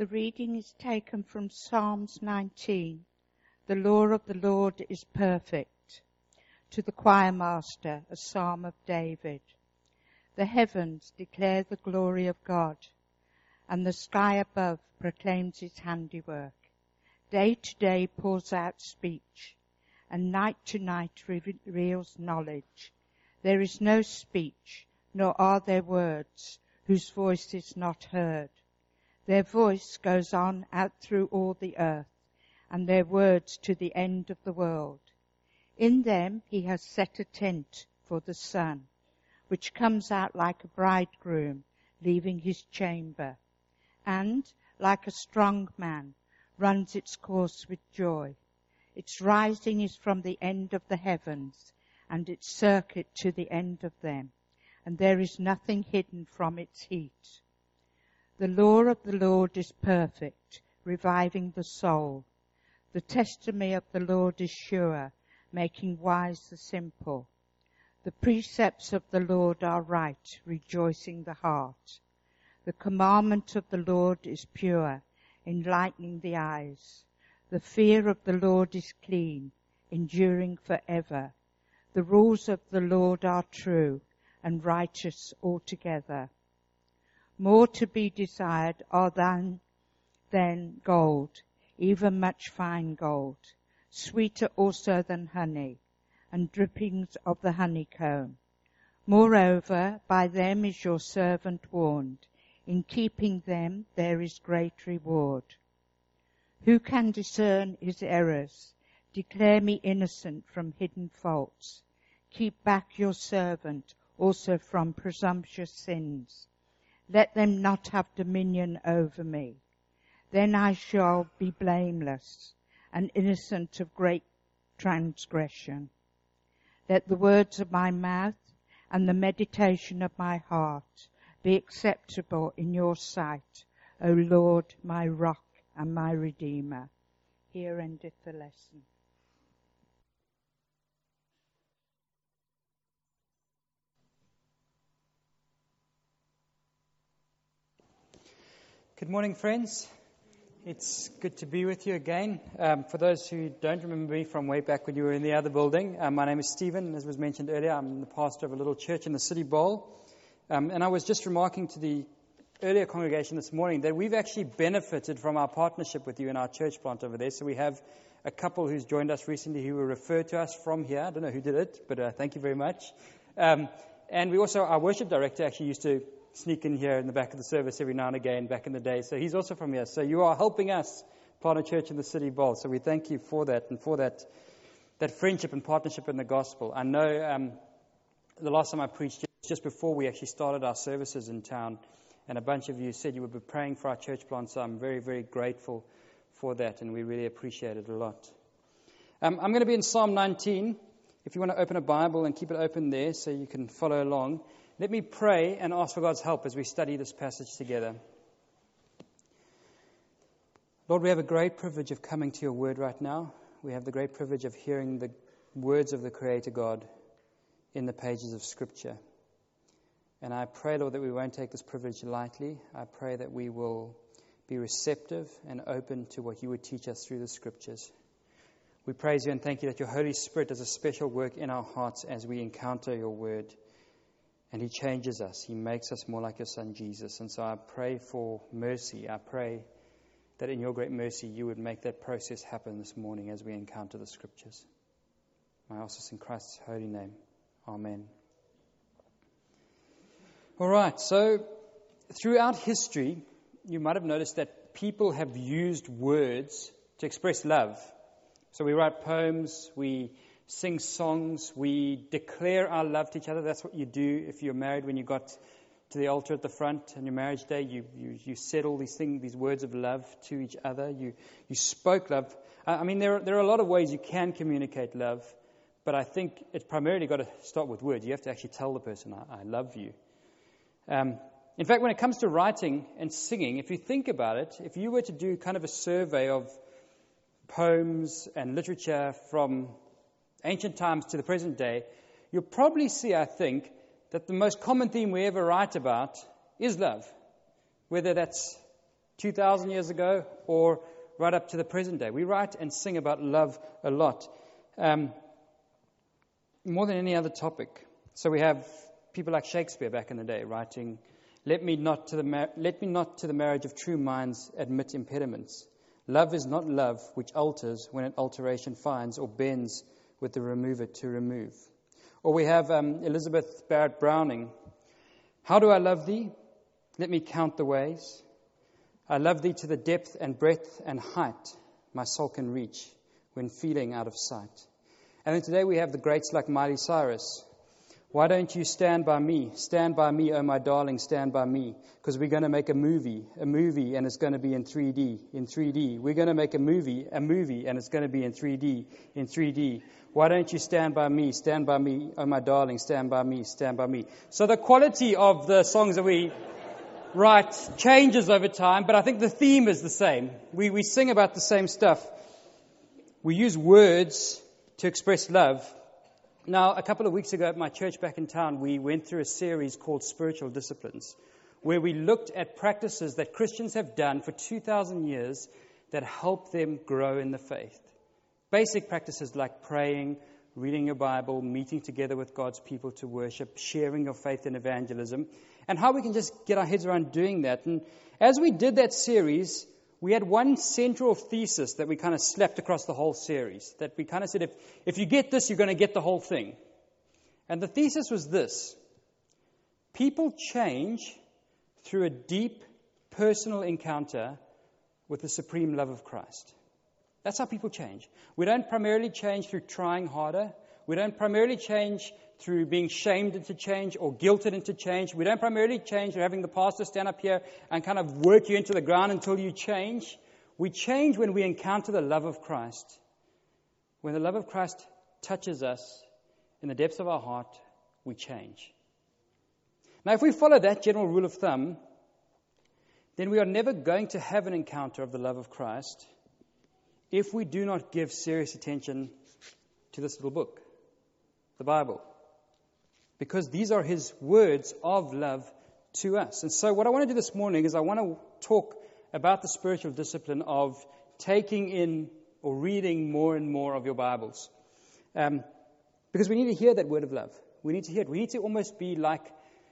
The reading is taken from Psalms 19. The law of the Lord is perfect. To the choir master, a psalm of David. The heavens declare the glory of God, and the sky above proclaims his handiwork. Day to day pours out speech, and night to night reveals knowledge. There is no speech, nor are there words, whose voice is not heard. Their voice goes on out through all the earth, and their words to the end of the world. In them he has set a tent for the sun, which comes out like a bridegroom leaving his chamber, and, like a strong man, runs its course with joy. Its rising is from the end of the heavens, and its circuit to the end of them, and there is nothing hidden from its heat. The law of the Lord is perfect, reviving the soul. The testimony of the Lord is sure, making wise the simple. The precepts of the Lord are right, rejoicing the heart. The commandment of the Lord is pure, enlightening the eyes. The fear of the Lord is clean, enduring forever. The rules of the Lord are true and righteous altogether. More to be desired are than gold, even much fine gold, sweeter also than honey, and drippings of the honeycomb. Moreover, by them is your servant warned. In keeping them there is great reward. Who can discern his errors? Declare me innocent from hidden faults. Keep back your servant also from presumptuous sins. Let them not have dominion over me. Then I shall be blameless and innocent of great transgression. Let the words of my mouth and the meditation of my heart be acceptable in your sight, O Lord, my rock and my redeemer. Here endeth the lesson. Good morning, friends. It's good to be with you again. For those who don't remember me from way back when you were in the other building, my name is Stephen. As was mentioned earlier, I'm the pastor of a little church in the City Bowl. And I was just remarking to the earlier congregation this morning that we've actually benefited from our partnership with you in our church plant over there. So we have a couple who's joined us recently who were referred to us from here. I don't know who did it, but thank you very much. And we also, our worship director actually used to sneak in here in the back of the service every now and again back in the day. So he's also from here. So you are helping us plant a church in the City Bowl. So we thank you for that and for that friendship and partnership in the gospel. I know the last time I preached, just before we actually started our services in town, and a bunch of you said you would be praying for our church plant. So I'm very, very grateful for that, and we really appreciate it a lot. I'm going to be in Psalm 19. If you want to open a Bible and keep it open there so you can follow along. Let me pray and ask for God's help as we study this passage together. Lord, we have a great privilege of coming to your word right now. We have the great privilege of hearing the words of the Creator God in the pages of Scripture. And I pray, Lord, that we won't take this privilege lightly. I pray that we will be receptive and open to what you would teach us through the Scriptures. We praise you and thank you that your Holy Spirit does a special work in our hearts as we encounter your word. And he changes us. He makes us more like your Son, Jesus. And so I pray for mercy. I pray that in your great mercy, you would make that process happen this morning as we encounter the Scriptures. I ask this in Christ's holy name. Amen. All right. So throughout history, you might have noticed that people have used words to express love. So we write poems, we sing songs, we declare our love to each other. That's what you do if you're married. When you got to the altar at the front on your marriage day, you said all these words of love to each other. You spoke love. I mean, there are a lot of ways you can communicate love, but I think it's primarily got to start with words. You have to actually tell the person, I love you. In fact, when it comes to writing and singing, if you think about it, if you were to do kind of a survey of poems and literature from ancient times to the present day, you'll probably see, I think, that the most common theme we ever write about is love. Whether that's 2,000 years ago or right up to the present day. We write and sing about love a lot, more than any other topic. So we have people like Shakespeare back in the day writing, let me not to the marriage of true minds admit impediments. Love is not love which alters when it alteration finds or bends with the remover to remove. Or we have Elizabeth Barrett Browning. How do I love thee? Let me count the ways. I love thee to the depth and breadth and height my soul can reach when feeling out of sight. And then today we have the greats like Miley Cyrus. Why don't you stand by me, oh my darling, stand by me, because we're going to make a movie, and it's going to be in 3D. We're going to make a movie, and it's going to be in 3D. Why don't you stand by me, oh my darling, stand by me. So the quality of the songs that we write changes over time, but I think the theme is the same. We sing about the same stuff. We use words to express love. Now, a couple of weeks ago at my church back in town, we went through a series called Spiritual Disciplines, where we looked at practices that Christians have done for 2,000 years that help them grow in the faith. Basic practices like praying, reading your Bible, meeting together with God's people to worship, sharing your faith in evangelism, and how we can just get our heads around doing that. And as we did that series, we had one central thesis that we kind of slapped across the whole series, that we kind of said, if you get this, you're going to get the whole thing. And the thesis was this: people change through a deep personal encounter with the supreme love of Christ. That's how people change. We don't primarily change through trying harder. We don't primarily change through being shamed into change or guilted into change. We don't primarily change through having the pastor stand up here and kind of work you into the ground until you change. We change when we encounter the love of Christ. When the love of Christ touches us in the depths of our heart, we change. Now, if we follow that general rule of thumb, then we are never going to have an encounter of the love of Christ if we do not give serious attention to this little book, the Bible. Because these are his words of love to us. And so what I want to do this morning is I want to talk about the spiritual discipline of taking in or reading more and more of your Bibles. Because we need to hear that word of love. We need to hear it. We need to almost be like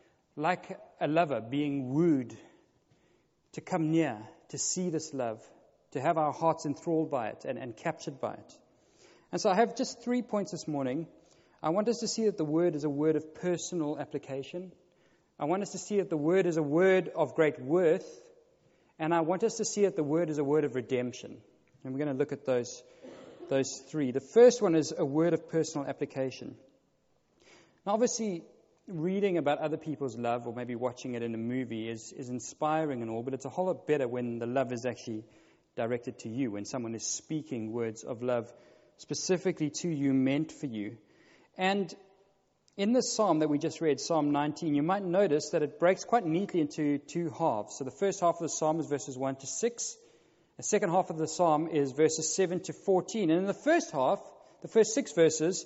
a lover being wooed to come near, to see this love, to have our hearts enthralled by it and captured by it. And so I have just 3 points this morning. I want us to see that the word is a word of personal application. I want us to see that the word is a word of great worth. And I want us to see that the word is a word of redemption. And we're going to look at those three. The first one is a word of personal application. Now, obviously, reading about other people's love or maybe watching it in a movie is inspiring and all, but it's a whole lot better when the love is actually directed to you, when someone is speaking words of love specifically to you, meant for you. And in this psalm that we just read, Psalm 19, you might notice that it breaks quite neatly into two halves. So the first half of the psalm is verses 1 to 6. The second half of the psalm is verses 7 to 14. And in the first half, the first 6 verses,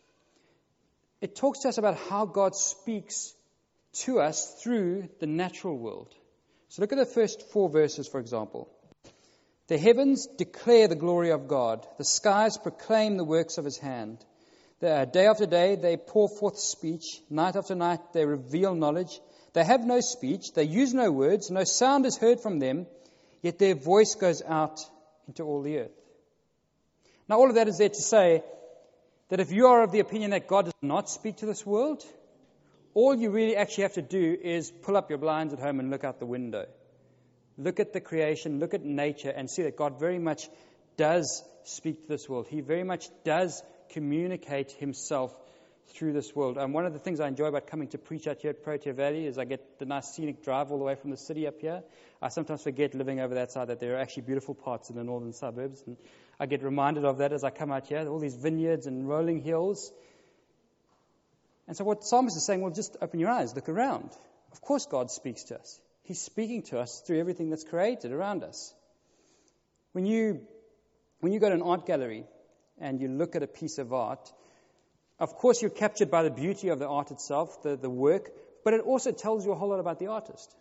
it talks to us about how God speaks to us through the natural world. So look at the first 4 verses, for example. The heavens declare the glory of God. The skies proclaim the works of his hand. Day after day they pour forth speech. Night after night they reveal knowledge. They have no speech. They use no words. No sound is heard from them. Yet their voice goes out into all the earth. Now all of that is there to say that if you are of the opinion that God does not speak to this world, all you really actually have to do is pull up your blinds at home and look out the window. Look at the creation, look at nature, and see that God very much does speak to this world. He very much does communicate himself through this world. And one of the things I enjoy about coming to preach out here at Protea Valley is I get the nice scenic drive all the way from the city up here. I sometimes forget, living over that side, that there are actually beautiful parts in the northern suburbs. And I get reminded of that as I come out here, all these vineyards and rolling hills. And so what the psalmist is saying, well, just open your eyes, look around. Of course God speaks to us. He's speaking to us through everything that's created around us. When you go to an art gallery and you look at a piece of art, of course you're captured by the beauty of the art itself, the work, but it also tells you a whole lot about the artist.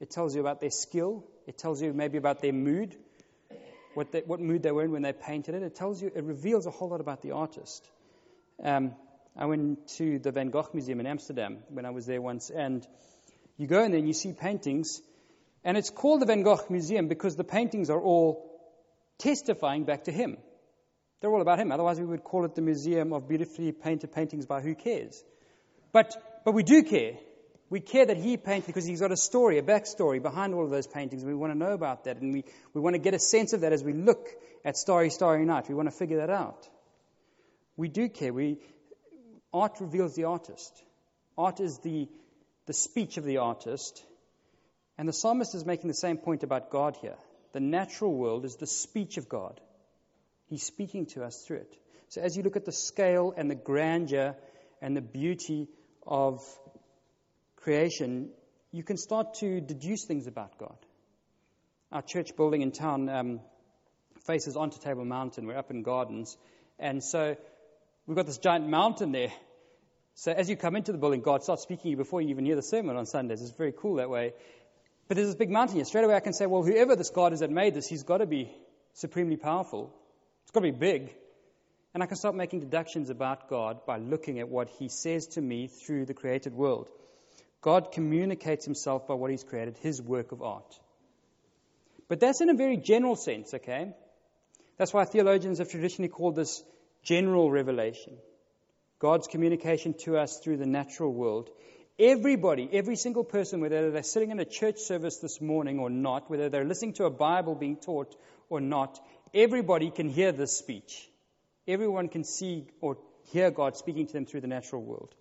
It tells you about their skill. It tells you maybe about their mood, what mood they were in when they painted it. It reveals a whole lot about the artist. I went to the Van Gogh Museum in Amsterdam when I was there once, and you go in there and you see paintings, and it's called the Van Gogh Museum because the paintings are all testifying back to him. They're all about him. Otherwise, we would call it the Museum of Beautifully Painted Paintings by Who Cares. But we do care. We care that he painted because he's got a story, a backstory behind all of those paintings. We want to know about that, and we want to get a sense of that as we look at Starry, Starry Night. We want to figure that out. We do care. Art reveals the artist. Art is the speech of the artist. And the psalmist is making the same point about God here. The natural world is the speech of God. He's speaking to us through it. So as you look at the scale and the grandeur and the beauty of creation, you can start to deduce things about God. Our church building in town faces onto Table Mountain. We're up in Gardens. And so we've got this giant mountain there. So as you come into the building, God starts speaking to you before you even hear the sermon on Sundays. It's very cool that way. But there's this big mountain here. Straight away I can say, well, whoever this God is that made this, he's got to be supremely powerful. It's got to be big. And I can start making deductions about God by looking at what he says to me through the created world. God communicates himself by what he's created, his work of art. But that's in a very general sense, okay? That's why theologians have traditionally called this general revelation. God's communication to us through the natural world. Everybody, every single person, whether they're sitting in a church service this morning or not, whether they're listening to a Bible being taught or not, everybody can hear this speech. Everyone can see or hear God speaking to them through the natural world.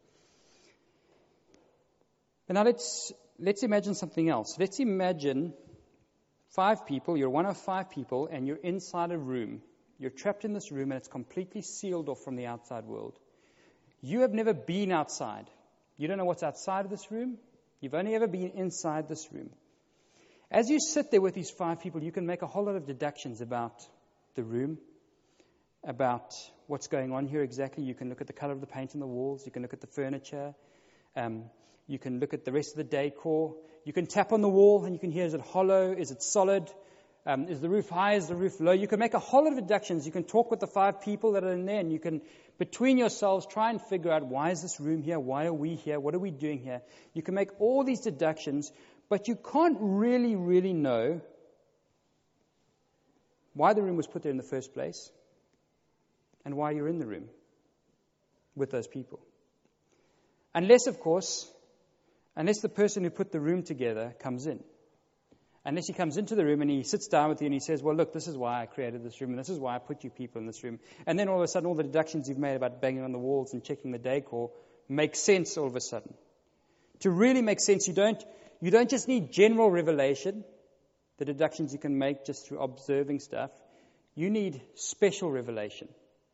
But now let's imagine something else. Let's imagine 5 people, you're one of 5 people, and you're inside a room. You're trapped in this room and it's completely sealed off from the outside world. You have never been outside. You don't know what's outside of this room. You've only ever been inside this room. As you sit there with these 5 people, you can make a whole lot of deductions about the room, about what's going on here exactly. You can look at the color of the paint on the walls. You can look at the furniture. You can look at the rest of the decor. You can tap on the wall and you can hear, is it hollow? Is it solid? Is the roof high? Is the roof low? You can make a whole lot of deductions. You can talk with the 5 people that are in there, and you can, between yourselves, try and figure out, why is this room here? Why are we here? What are we doing here? You can make all these deductions, but you can't really know why the room was put there in the first place and why you're in the room with those people. Unless the person who put the room together comes in. Unless he comes into the room and he sits down with you and he says, well, look, this is why I created this room and this is why I put you people in this room. And then all of a sudden, all the deductions you've made about banging on the walls and checking the decor make sense all of a sudden. To really make sense, you don't just need general revelation, the deductions you can make just through observing stuff. You need special revelation.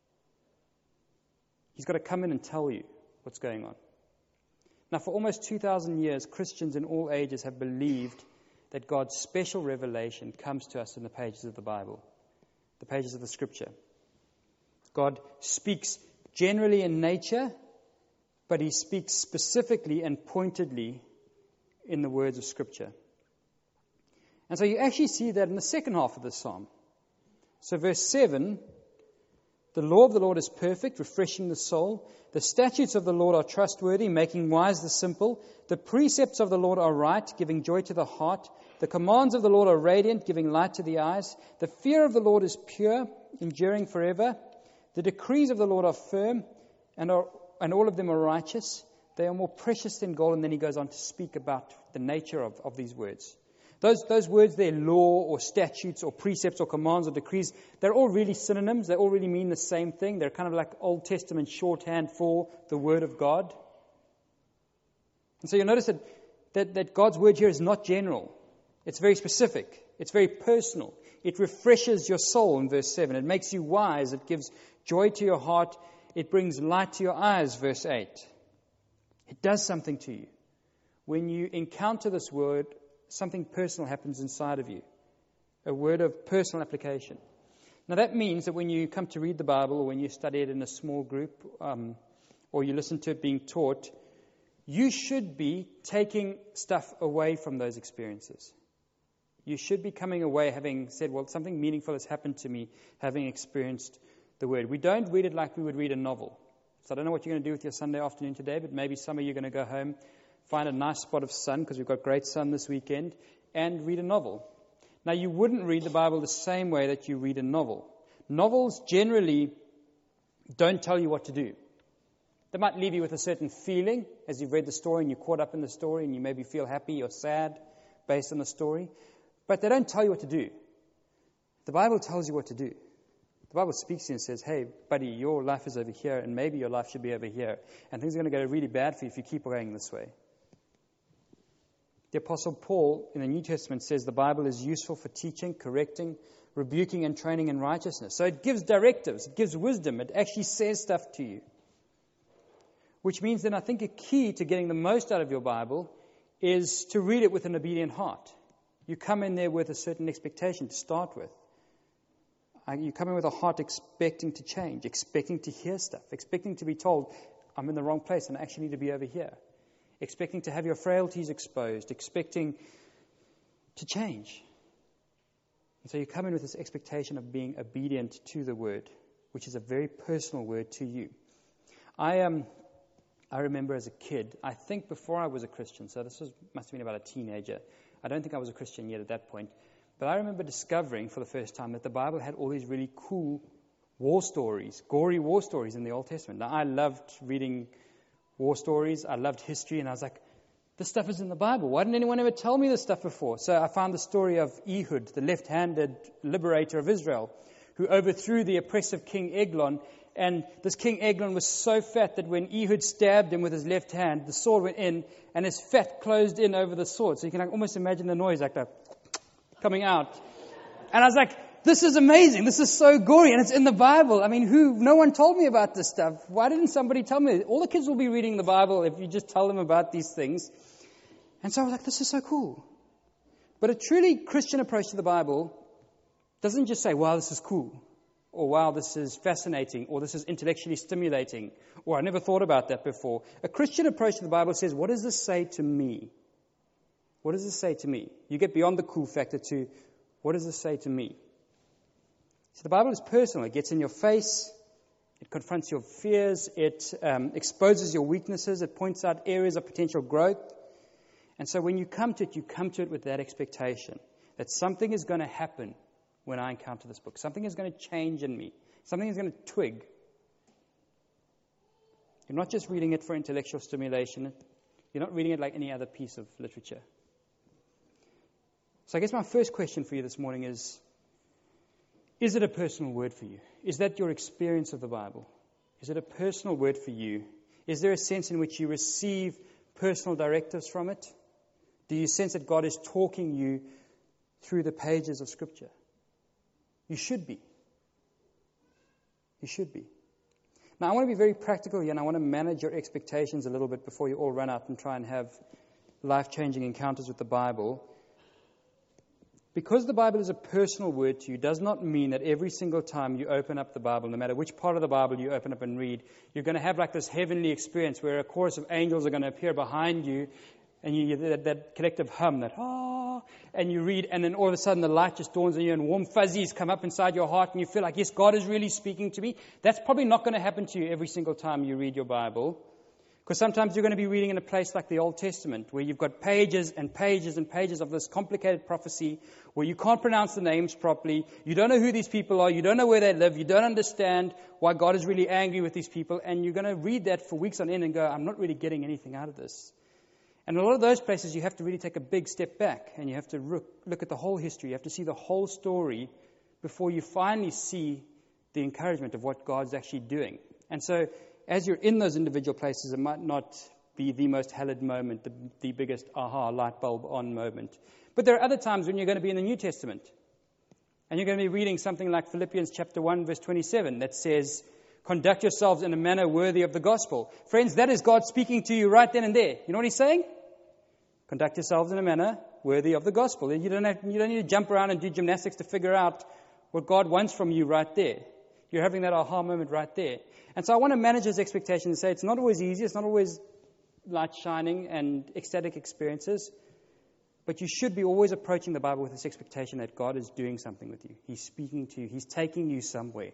He's got to come in and tell you what's going on. Now, for almost 2,000 years, Christians in all ages have believed that God's special revelation comes to us in the pages of the Bible, the pages of the Scripture. God speaks generally in nature, but he speaks specifically and pointedly in the words of Scripture. And so you actually see that in the second half of the psalm. So verse 7, the law of the Lord is perfect, refreshing the soul. The statutes of the Lord are trustworthy, making wise the simple. The precepts of the Lord are right, giving joy to the heart. The commands of the Lord are radiant, giving light to the eyes. The fear of the Lord is pure, enduring forever. The decrees of the Lord are firm, and all of them are righteous. They are more precious than gold. And then he goes on to speak about the nature of these words. Those words there, law or statutes or precepts or commands or decrees, they're all really synonyms. They all really mean the same thing. They're kind of like Old Testament shorthand for the Word of God. And so you'll notice that God's Word here is not general. It's very specific. It's very personal. It refreshes your soul in verse 7. It makes you wise. It gives joy to your heart. It brings light to your eyes, verse 8. It does something to you. When you encounter this word, something personal happens inside of you. A word of personal application. Now that means that when you come to read the Bible or when you study it in a small group or you listen to it being taught, you should be taking stuff away from those experiences. You should be coming away having said, well, something meaningful has happened to me, having experienced the Word. We don't read it like we would read a novel. So I don't know what you're going to do with your Sunday afternoon today, but maybe some of you are going to go home, find a nice spot of sun, because we've got great sun this weekend, and read a novel. Now, you wouldn't read the Bible the same way that you read a novel. Novels generally don't tell you what to do. They might leave you with a certain feeling as you've read the story and you're caught up in the story and you maybe feel happy or sad based on the story. But they don't tell you what to do. The Bible tells you what to do. The Bible speaks to you and says, hey, buddy, your life is over here and maybe your life should be over here. And things are going to go really bad for you if you keep going this way. The Apostle Paul in the New Testament says the Bible is useful for teaching, correcting, rebuking, and training in righteousness. So it gives directives, it gives wisdom, it actually says stuff to you. Which means then I think a key to getting the most out of your Bible is to read it with an obedient heart. You come in there with a certain expectation to start with. You come in with a heart expecting to change, expecting to hear stuff, expecting to be told, I'm in the wrong place and I actually need to be over here. Expecting to have your frailties exposed, expecting to change. And so you come in with this expectation of being obedient to the Word, which is a very personal word to you. I remember as a kid, I think before I was a Christian, so must have been about a teenager. I don't think I was a Christian yet at that point. But I remember discovering for the first time that the Bible had all these really cool war stories, gory war stories in the Old Testament. Now, I loved reading war stories. I loved history. And I was like, this stuff is in the Bible. Why didn't anyone ever tell me this stuff before? So I found the story of Ehud, the left-handed liberator of Israel, who overthrew the oppressive King Eglon. And this King Eglon was so fat that when Ehud stabbed him with his left hand, the sword went in and his fat closed in over the sword. So you can almost imagine the noise like that coming out. And I was like, this is amazing. This is so gory. And it's in the Bible. I mean, no one told me about this stuff. Why didn't somebody tell me? All the kids will be reading the Bible if you just tell them about these things. And so I was like, this is so cool. But a truly Christian approach to the Bible doesn't just say, wow, this is cool. Or, wow, this is fascinating. Or, this is intellectually stimulating. Or, I never thought about that before. A Christian approach to the Bible says, what does this say to me? What does this say to me? You get beyond the cool factor to, what does this say to me? So the Bible is personal. It gets in your face. It confronts your fears. It exposes your weaknesses. It points out areas of potential growth. And so when you come to it with that expectation that something is going to happen when I encounter this book. Something is going to change in me. Something is going to twig. You're not just reading it for intellectual stimulation. You're not reading it like any other piece of literature. So I guess my first question for you this morning is it a personal word for you? Is that your experience of the Bible? Is it a personal word for you? Is there a sense in which you receive personal directives from it? Do you sense that God is talking you through the pages of Scripture? You should be. You should be. Now, I want to be very practical here, and I want to manage your expectations a little bit before you all run out and try and have life-changing encounters with the Bible. Because the Bible is a personal word to you does not mean that every single time you open up the Bible, no matter which part of the Bible you open up and read, you're going to have like this heavenly experience where a chorus of angels are going to appear behind you, and you hear that collective hum, and you read, and then all of a sudden the light just dawns on you and warm fuzzies come up inside your heart and you feel like, yes, God is really speaking to me. That's probably not going to happen to you every single time you read your Bible. Because sometimes you're going to be reading in a place like the Old Testament where you've got pages and pages and pages of this complicated prophecy where you can't pronounce the names properly. You don't know who these people are. You don't know where they live. You don't understand why God is really angry with these people. And you're going to read that for weeks on end and go, I'm not really getting anything out of this. And in a lot of those places, you have to really take a big step back and you have to look at the whole history. You have to see the whole story before you finally see the encouragement of what God's actually doing. And so as you're in those individual places, it might not be the most hallowed moment, the biggest aha, light bulb on moment. But there are other times when you're going to be in the New Testament and you're going to be reading something like Philippians chapter 1, verse 27 that says, conduct yourselves in a manner worthy of the gospel. Friends, that is God speaking to you right then and there. You know what he's saying? Conduct yourselves in a manner worthy of the gospel. You don't need to jump around and do gymnastics to figure out what God wants from you right there. You're having that aha moment right there. And so I want to manage his expectations and say it's not always easy. It's not always light shining and ecstatic experiences. But you should be always approaching the Bible with this expectation that God is doing something with you. He's speaking to you. He's taking you somewhere.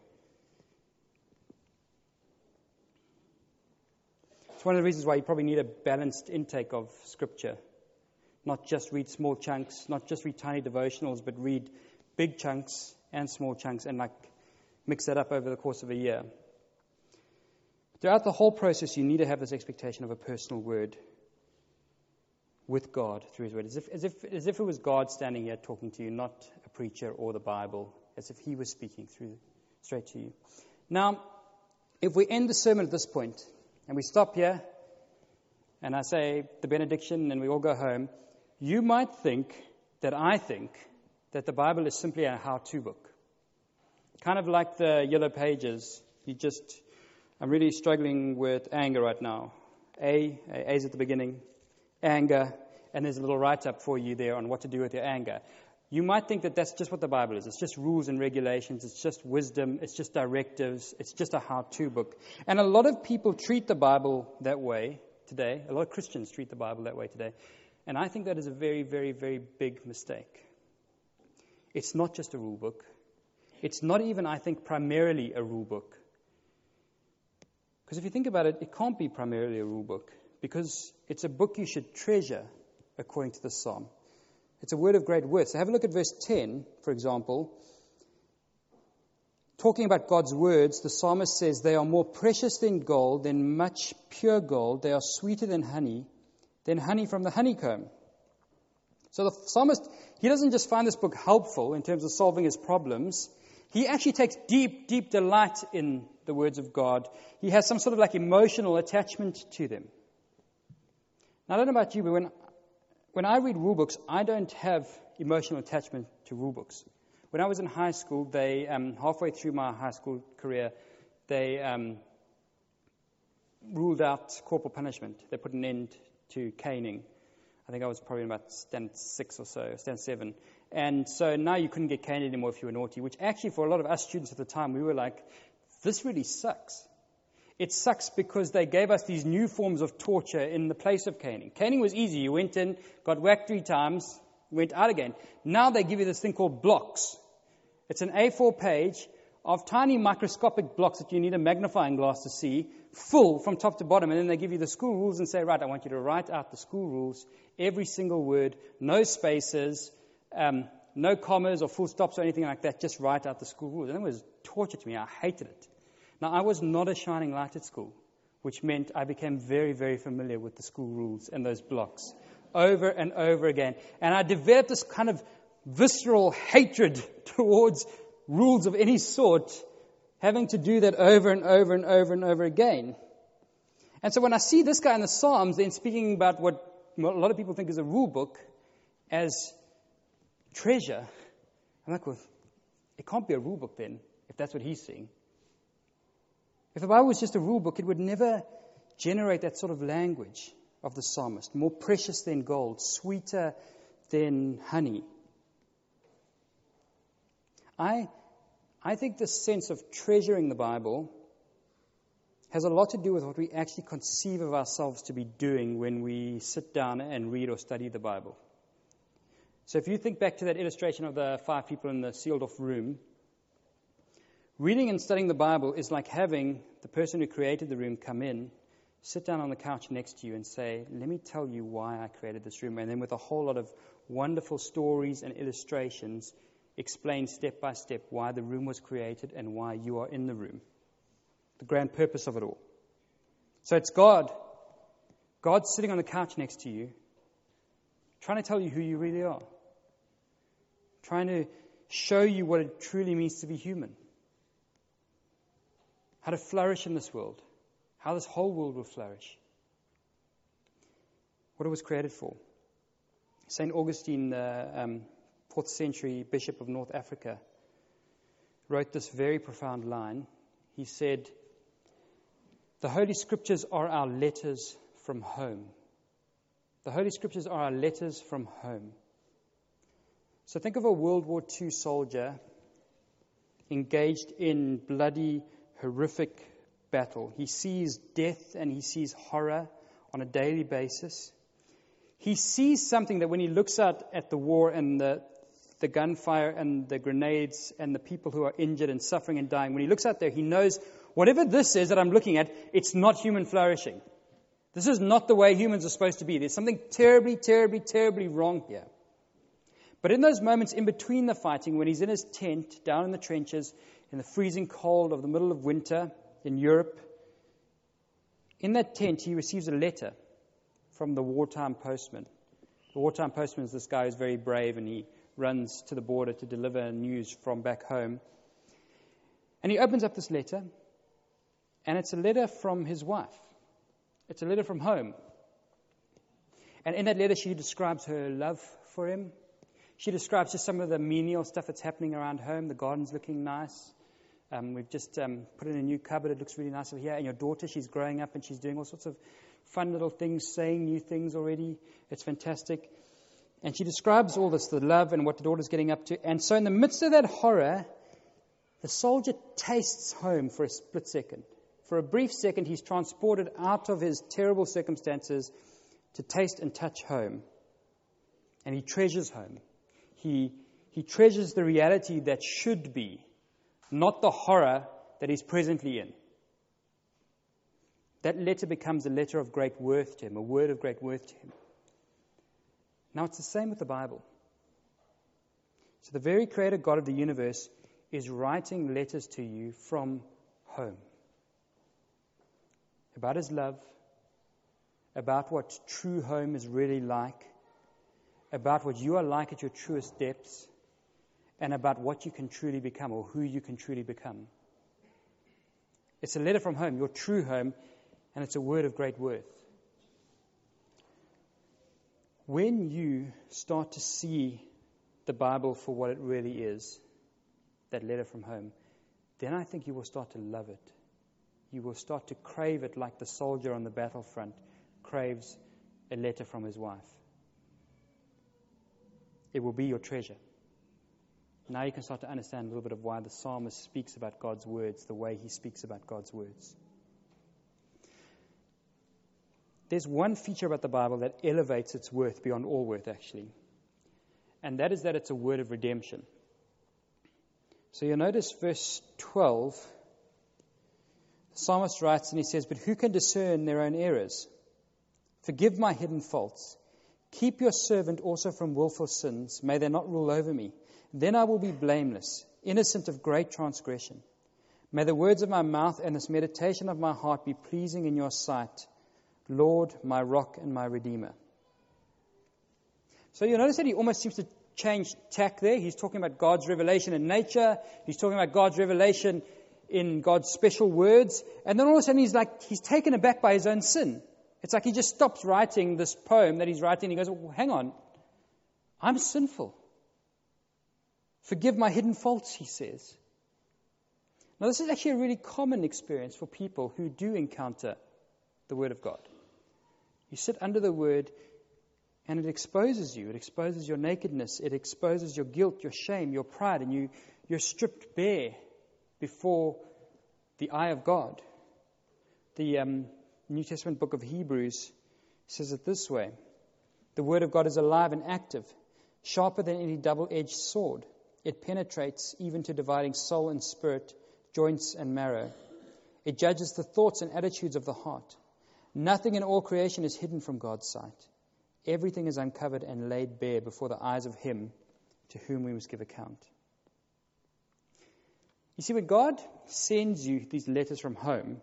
It's one of the reasons why you probably need a balanced intake of Scripture. Not just read small chunks, not just read tiny devotionals, but read big chunks and small chunks and mix that up over the course of a year. Throughout the whole process, you need to have this expectation of a personal word with God through His Word, as if it was God standing here talking to you, not a preacher or the Bible, as if He was speaking straight to you. Now, if we end the sermon at this point, and we stop here, and I say the benediction, and we all go home, you might think that I think that the Bible is simply a how-to book. Kind of like the yellow pages. I'm really struggling with anger right now. A's at the beginning, anger, and there's a little write-up for you there on what to do with your anger. You might think that that's just what the Bible is. It's just rules and regulations. It's just wisdom. It's just directives. It's just a how-to book. And a lot of people treat the Bible that way today. A lot of Christians treat the Bible that way today. And I think that is a very, very, very big mistake. It's not just a rule book. It's not even, I think, primarily a rule book. Because if you think about it, it can't be primarily a rule book, because it's a book you should treasure, according to the Psalm. It's a word of great worth. So have a look at verse 10, for example. Talking about God's words, the psalmist says, they are more precious than gold, than much pure gold. They are sweeter than honey from the honeycomb. So the psalmist, he doesn't just find this book helpful in terms of solving his problems. He actually takes deep, deep delight in the words of God. He has some sort of emotional attachment to them. Now, I don't know about you, but when I read rule books, I don't have emotional attachment to rule books. When I was in high school, they halfway through my high school career, they ruled out corporal punishment. They put an end to caning. I think I was probably in about stand 6 or so, stand 7. And so now you couldn't get caned anymore if you were naughty, which actually for a lot of us students at the time, we were like, this really sucks. It sucks because they gave us these new forms of torture in the place of caning. Caning was easy. You went in, got whacked 3 times, went out again. Now they give you this thing called blocks. It's an A4 page of tiny microscopic blocks that you need a magnifying glass to see, full from top to bottom. And then they give you the school rules and say, right, I want you to write out the school rules, every single word, no spaces, no commas or full stops or anything like that. Just write out the school rules. And it was torture to me. I hated it. Now, I was not a shining light at school, which meant I became very, very familiar with the school rules and those blocks over and over again. And I developed this kind of visceral hatred towards rules of any sort, having to do that over and over and over and over again. And so when I see this guy in the Psalms then speaking about what a lot of people think is a rule book as treasure, I'm like, well, it can't be a rule book then, if that's what he's seeing. If the Bible was just a rule book, it would never generate that sort of language of the psalmist. More precious than gold, sweeter than honey. I think this sense of treasuring the Bible has a lot to do with what we actually conceive of ourselves to be doing when we sit down and read or study the Bible. So if you think back to that illustration of the 5 people in the sealed-off room, reading and studying the Bible is like having the person who created the room come in, sit down on the couch next to you and say, let me tell you why I created this room. And then with a whole lot of wonderful stories and illustrations, explain step by step why the room was created and why you are in the room. The grand purpose of it all. So it's God. God's sitting on the couch next to you, trying to tell you who you really are. Trying to show you what it truly means to be human. How to flourish in this world. How this whole world will flourish. What it was created for. St. Augustine, the 4th century Bishop of North Africa, wrote this very profound line. He said, the Holy Scriptures are our letters from home. The Holy Scriptures are our letters from home. So think of a World War II soldier engaged in bloody, horrific battle. He sees death and he sees horror on a daily basis. He sees something that when he looks out at the war and the gunfire and the grenades and the people who are injured and suffering and dying, when he looks out there, he knows whatever this is that I'm looking at, it's not human flourishing. This is not the way humans are supposed to be. There's something terribly, terribly, terribly wrong here. But in those moments in between the fighting, when he's in his tent, down in the trenches, in the freezing cold of the middle of winter in Europe, in that tent he receives a letter from the wartime postman. The wartime postman is this guy who's very brave, and he runs to the border to deliver news from back home. And he opens up this letter, and it's a letter from his wife. It's a letter from home. And in that letter, she describes her love for him. She describes just some of the menial stuff that's happening around home. The garden's looking nice. We've just put in a new cupboard. It looks really nice over here. And your daughter, she's growing up and she's doing all sorts of fun little things, saying new things already. It's fantastic. And she describes all this, the love and what the daughter's getting up to. And so in the midst of that horror, the soldier tastes home for a split second. For a brief second, he's transported out of his terrible circumstances to taste and touch home. And he treasures home. He treasures the reality that should be, not the horror that he's presently in. That letter becomes a letter of great worth to him, a word of great worth to him. Now it's the same with the Bible. So the very Creator God of the universe is writing letters to you from home. About His love, about what true home is really like, about what you are like at your truest depths, and about what you can truly become or who you can truly become. It's a letter from home, your true home, and it's a word of great worth. When you start to see the Bible for what it really is, that letter from home, then I think you will start to love it. You will start to crave it like the soldier on the battlefront craves a letter from his wife. It will be your treasure. Now you can start to understand a little bit of why the psalmist speaks about God's words the way he speaks about God's words. There's one feature about the Bible that elevates its worth beyond all worth, actually. And that is that it's a word of redemption. So you'll notice verse 12. The psalmist writes and he says, "But who can discern their own errors? Forgive my hidden faults. Keep your servant also from willful sins. May they not rule over me. Then I will be blameless, innocent of great transgression. May the words of my mouth and this meditation of my heart be pleasing in your sight, Lord, my rock and my redeemer." So you'll notice that he almost seems to change tack there. He's talking about God's revelation in nature. He's talking about God's revelation in God's special words. And then all of a sudden he's taken aback by his own sin. It's like he just stops writing this poem that he's writing. And he goes, "Oh, hang on. I'm sinful. Forgive my hidden faults," he says. Now, this is actually a really common experience for people who do encounter the Word of God. You sit under the Word, and it exposes you. It exposes your nakedness. It exposes your guilt, your shame, your pride, and you're stripped bare before the eye of God. The New Testament book of Hebrews says it this way: "The Word of God is alive and active, sharper than any double-edged sword. It penetrates even to dividing soul and spirit, joints and marrow. It judges the thoughts and attitudes of the heart. Nothing in all creation is hidden from God's sight. Everything is uncovered and laid bare before the eyes of Him to whom we must give account." You see, when God sends you these letters from home,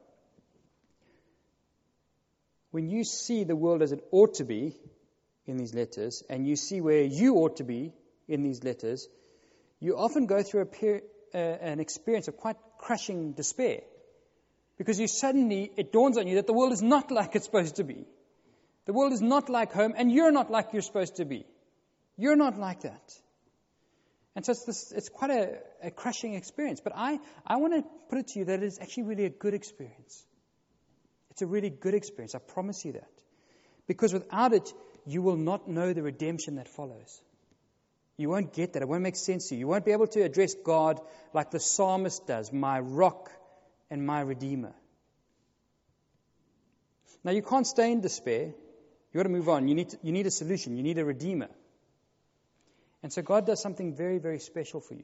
when you see the world as it ought to be in these letters, and you see where you ought to be in these letters, you often go through an experience of quite crushing despair. Because it dawns on you that the world is not like it's supposed to be. The world is not like home, and you're not like you're supposed to be. You're not like that. And so it's quite a crushing experience. But I want to put it to you that it is actually really a good experience. It's a really good experience. I promise you that. Because without it, you will not know the redemption that follows. You won't get that. It won't make sense to you. You won't be able to address God like the psalmist does, my rock and my redeemer. Now, you can't stay in despair. You've got to move on. You need a solution. You need a redeemer. And so God does something very, very special for you.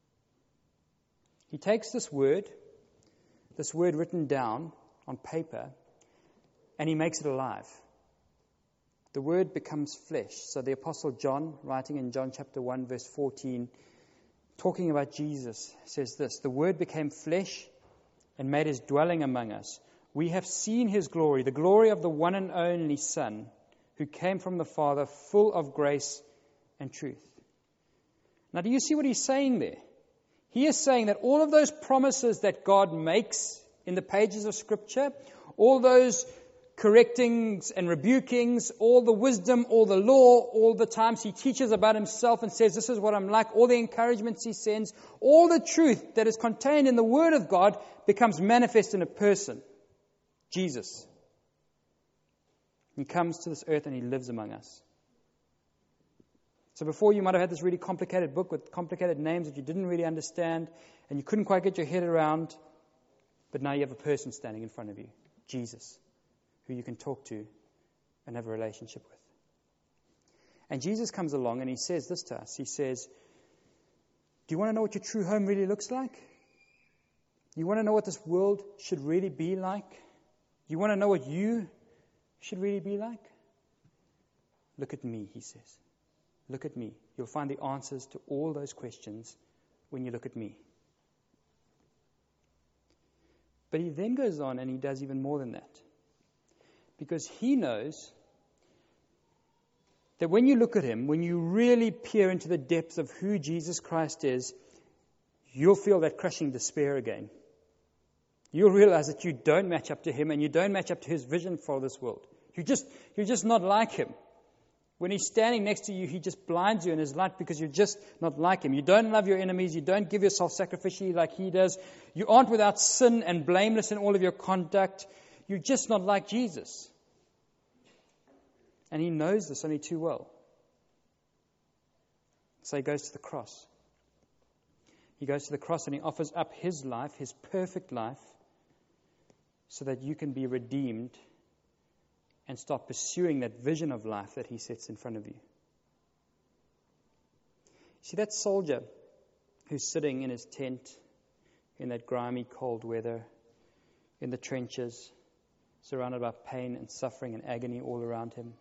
He takes this word written down on paper, and He makes it alive. The word becomes flesh. So the Apostle John, writing in John chapter 1, verse 14, talking about Jesus, says this: the word became flesh and made His dwelling among us. We have seen His glory, the glory of the one and only Son, who came from the Father, full of grace and truth. Now, do you see what He's saying there? He is saying that all of those promises that God makes in the pages of Scripture, all those correctings and rebukings, all the wisdom, all the law, all the times He teaches about Himself and says, this is what I'm like, all the encouragements He sends, all the truth that is contained in the Word of God becomes manifest in a person, Jesus. He comes to this earth and He lives among us. So before, you might have had this really complicated book with complicated names that you didn't really understand and you couldn't quite get your head around, but now you have a person standing in front of you, Jesus, who you can talk to and have a relationship with. And Jesus comes along and He says this to us. He says, do you want to know what your true home really looks like? You want to know what this world should really be like? You want to know what you should really be like? Look at me, He says. Look at me. You'll find the answers to all those questions when you look at me. But He then goes on and He does even more than that. Because He knows that when you look at Him, when you really peer into the depths of who Jesus Christ is, you'll feel that crushing despair again. You'll realize that you don't match up to Him and you don't match up to His vision for this world. You're just not like Him. When He's standing next to you, He just blinds you in His light because you're just not like Him. You don't love your enemies. You don't give yourself sacrificially like He does. You aren't without sin and blameless in all of your conduct. You're just not like Jesus. And He knows this only too well. So He goes to the cross. He goes to the cross and He offers up His life, His perfect life, so that you can be redeemed and start pursuing that vision of life that He sets in front of you. See, that soldier who's sitting in his tent in that grimy, cold weather, in the trenches, surrounded by pain and suffering and agony all around him.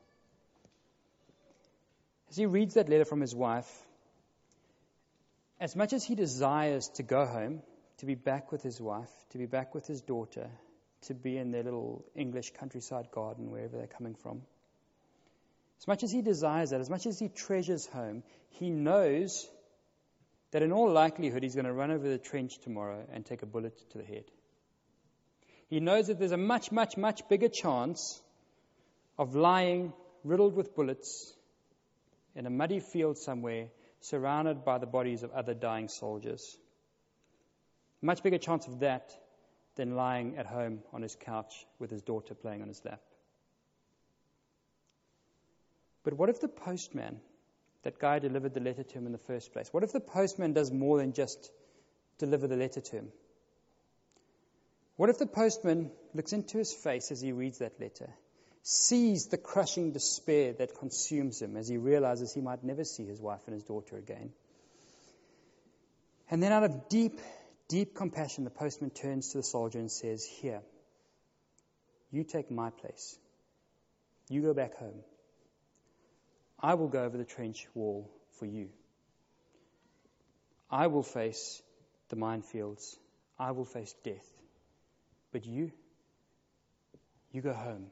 As he reads that letter from his wife, as much as he desires to go home, to be back with his wife, to be back with his daughter, to be in their little English countryside garden, wherever they're coming from. As much as he desires that, as much as he treasures home, he knows that in all likelihood he's going to run over the trench tomorrow and take a bullet to the head. He knows that there's a much, much, much bigger chance of lying riddled with bullets in a muddy field somewhere, surrounded by the bodies of other dying soldiers. Much bigger chance of that than lying at home on his couch with his daughter playing on his lap. But what if the postman, that guy delivered the letter to him in the first place, what if the postman does more than just deliver the letter to him? What if the postman looks into his face as he reads that letter, sees the crushing despair that consumes him as he realizes he might never see his wife and his daughter again? And then out of deep compassion, the postman turns to the soldier and says, "Here, you take my place. You go back home. I will go over the trench wall for you. I will face the minefields. I will face death. But you go home."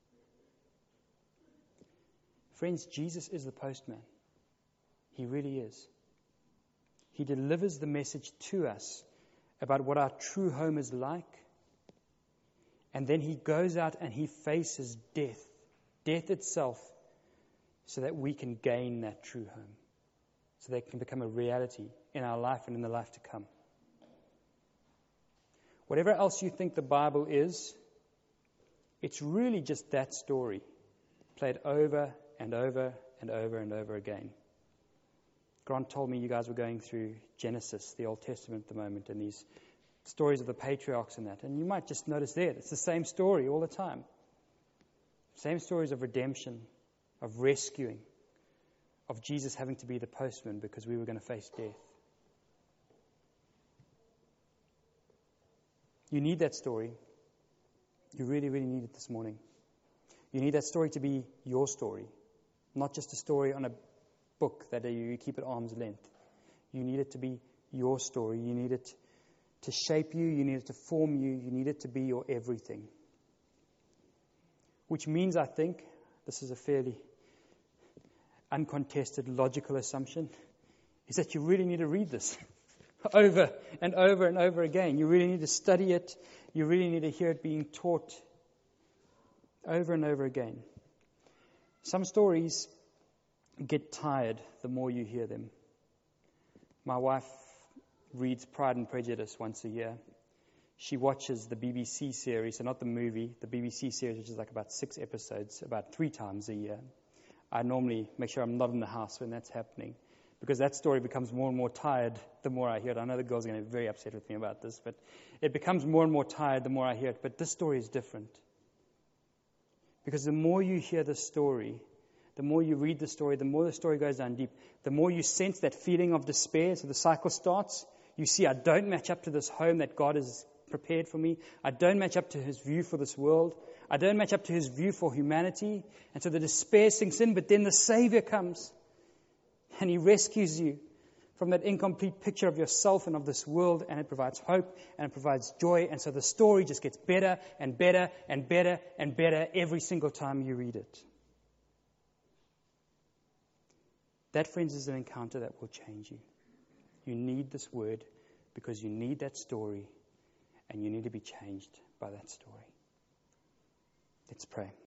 Friends, Jesus is the postman. He really is. He delivers the message to us about what our true home is like. And then He goes out and He faces death itself, so that we can gain that true home, so that it can become a reality in our life and in the life to come. Whatever else you think the Bible is, it's really just that story, played over and over and over and over again. Grant told me you guys were going through Genesis, the Old Testament at the moment, and these stories of the patriarchs and that. And you might just notice there, it's the same story all the time. Same stories of redemption, of rescuing, of Jesus having to be the postman because we were going to face death. You need that story. You really, really need it this morning. You need that story to be your story, not just a story on a book that you keep at arm's length. You need it to be your story. You need it to shape you. You need it to form you. You need it to be your everything. Which means, I think, this is a fairly uncontested logical assumption, is that you really need to read this over and over and over again. You really need to study it. You really need to hear it being taught over and over again. Some stories get tired the more you hear them. My wife reads Pride and Prejudice once a year. She watches the BBC series, so not the movie, the BBC series, which is like about 6 episodes, about 3 times a year. I normally make sure I'm not in the house when that's happening, because that story becomes more and more tired the more I hear it. I know the girls are going to be very upset with me about this, but it becomes more and more tired the more I hear it. But this story is different. Because the more you hear the story, the more you read the story, the more the story goes down deep, the more you sense that feeling of despair. So the cycle starts. You see, I don't match up to this home that God has prepared for me. I don't match up to His view for this world. I don't match up to His view for humanity. And so the despair sinks in, but then the Savior comes and He rescues you from that incomplete picture of yourself and of this world, and it provides hope and it provides joy. And so the story just gets better and better and better and better every single time you read it. That, friends, is an encounter that will change you. You need this word because you need that story, and you need to be changed by that story. Let's pray.